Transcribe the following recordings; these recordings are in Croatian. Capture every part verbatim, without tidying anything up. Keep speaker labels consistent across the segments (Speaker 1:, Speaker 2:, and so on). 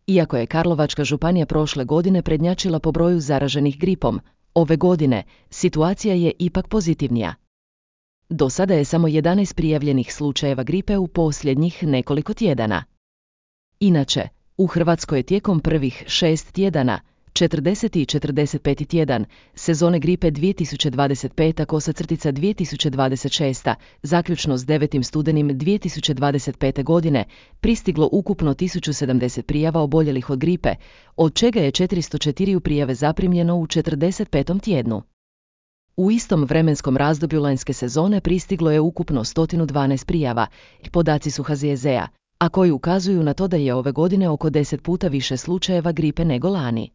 Speaker 1: Iako je Karlovačka županija prošle godine prednjačila po broju zaraženih gripom, ove godine situacija je ipak pozitivnija. Do sada je samo jedanaest prijavljenih slučajeva gripe u posljednjih nekoliko tjedana. Inače, u Hrvatskoj je tijekom prvih šest tjedana, četrdeseti i četrdeset peti tjedan sezone gripe dvije tisuće dvadeset peta kosa crtica dvije tisuće dvadeset šesta, zaključno s devetim studenim dvije tisuće dvadeset pete godine, pristiglo ukupno tisuću sedamdeset prijava oboljelih od gripe, od čega je četiristo četiri prijave zaprimljeno u četrdeset petom tjednu. U istom vremenskom razdoblju lanjske sezone pristiglo je ukupno sto dvanaest prijava, podaci su ha ze je ze a, a koji ukazuju na to da je ove godine oko deset puta više slučajeva gripe nego lani.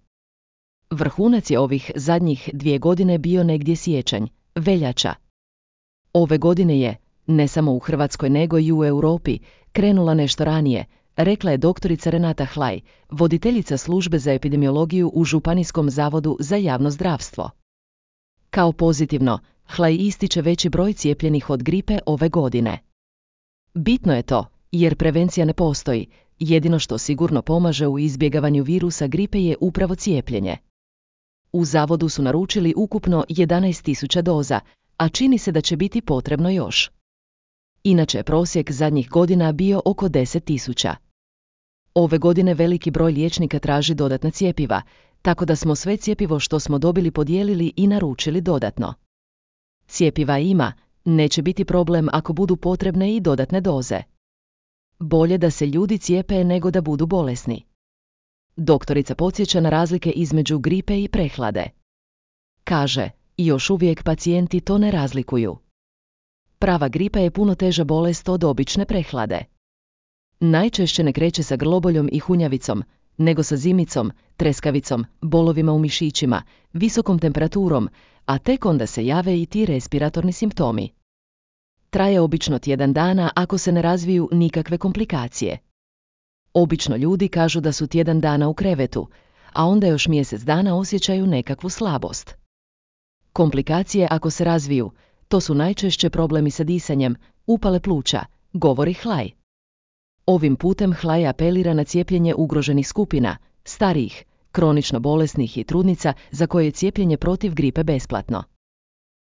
Speaker 1: Vrhunac je ovih zadnjih dvije godine bio negdje siječanj, veljača. Ove godine je, ne samo u Hrvatskoj nego i u Europi, krenula nešto ranije, rekla je doktorica Renata Hlaj, voditeljica službe za epidemiologiju u Županijskom zavodu za javno zdravstvo. Kao pozitivno, Hlaj ističe veći broj cijepljenih od gripe ove godine. Bitno je to, jer prevencija ne postoji, jedino što sigurno pomaže u izbjegavanju virusa gripe je upravo cijepljenje. U zavodu su naručili ukupno jedanaest tisuća doza, a čini se da će biti potrebno još. Inače je prosjek zadnjih godina bio oko deset tisuća. Ove godine veliki broj liječnika traži dodatna cjepiva, tako da smo sve cjepivo što smo dobili podijelili i naručili dodatno. Cjepiva ima, neće biti problem ako budu potrebne i dodatne doze. Bolje da se ljudi cijepe nego da budu bolesni. Doktorica podsjeća na razlike između gripe i prehlade. Kaže, još uvijek pacijenti to ne razlikuju. Prava gripa je puno teža bolest od obične prehlade. Najčešće ne kreće sa grloboljom i hunjavicom, nego sa zimicom, treskavicom, bolovima u mišićima, visokom temperaturom, a tek onda se jave i ti respiratorni simptomi. Traje obično tjedan dana ako se ne razviju nikakve komplikacije. Obično ljudi kažu da su tjedan dana u krevetu, a onda još mjesec dana osjećaju nekakvu slabost. Komplikacije ako se razviju, to su najčešće problemi sa disanjem, upale pluća, govori Hlaj. Ovim putem Hlaj apelira na cijepljenje ugroženih skupina, starijih, kronično bolesnih i trudnica za koje je cijepljenje protiv gripe besplatno.